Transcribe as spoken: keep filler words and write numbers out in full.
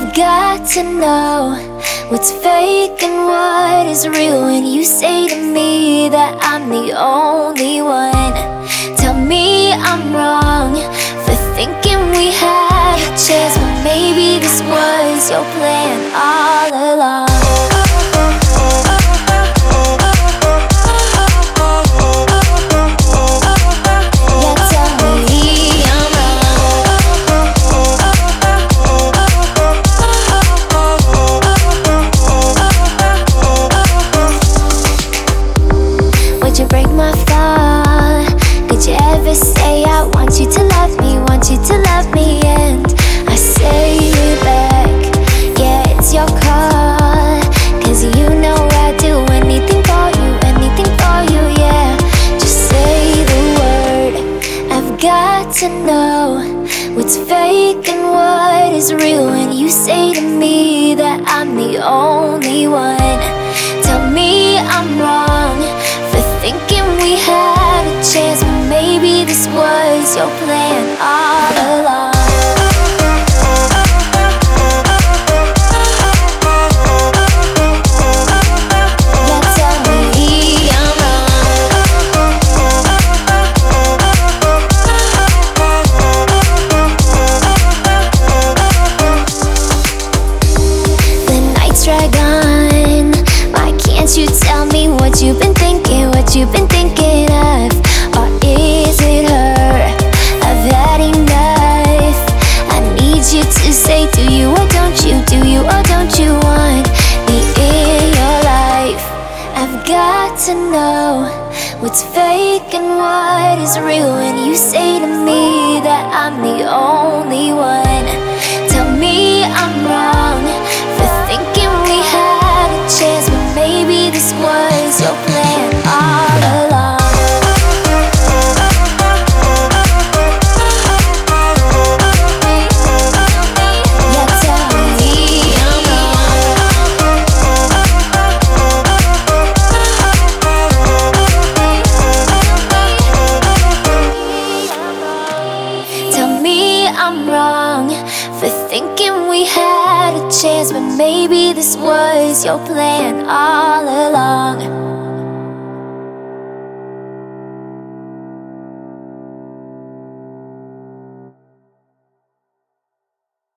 got to know what's fake and what is real when you say to me that I'm the only one. Tell me I'm wrong for thinking we had a chance, but maybe this was your plan all along. You break my fall? Could you ever say I want you to love me, want you to love me? And I say it back, yeah, it's your call. Cause you know I'd do anything for you, anything for you, yeah. Just say the word. I've got to know what's fake and what is real when you say to me that I'm the only one. Tell me I'm wrong for thinking we had a chance, but maybe this was your plan all along. Yeah, tell me I'm wrong. The nights drag on. Why can't you tell me what you've been thinking, what you've been thinking of? Or is it her? I've had enough. I need you to say, do you or don't you, do you or don't you want me in your life? I've got to know what's fake and what is real when you say to me that I'm the only one. Tell me I'm wrong for thinking we had a chance, but maybe this was your plan all along. Yeah, tell me I'm wrong. Tell me I'm wrong for thinking we had a chance, but maybe this was your plan all along.